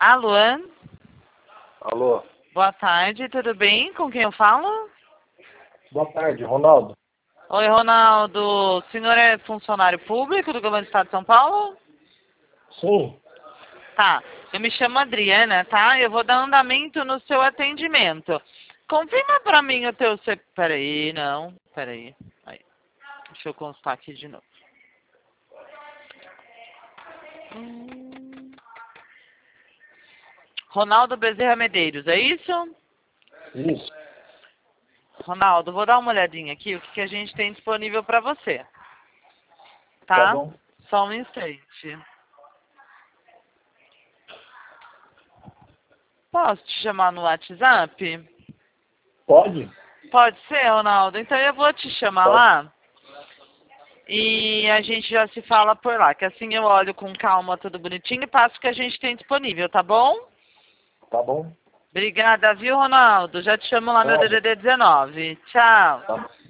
Alô? Alô? Boa tarde, tudo bem? Com quem eu falo? Boa tarde, Ronaldo. Oi, Ronaldo. O senhor é funcionário público do Governo do Estado de São Paulo? Sim. Tá. Eu me chamo Adriana, tá? Eu vou dar andamento no seu atendimento. Confirma pra mim o teu... Peraí, não. Peraí. Aí. Deixa eu constar aqui de novo. Ronaldo Bezerra Medeiros, é isso? Isso. Ronaldo, vou dar uma olhadinha aqui o que a gente tem disponível para você. Tá Tá? bom. Só um instante. Posso te chamar no WhatsApp? Pode? Pode ser, Ronaldo? Então eu vou te chamar Pode. lá e a gente já se fala por lá. Que assim eu olho com calma, tudo bonitinho e passo o que a gente tem disponível, tá bom? Tá bom. Obrigada, viu, Ronaldo? Já te chamo lá, meu Nada. DDD 19. Tchau. Tá.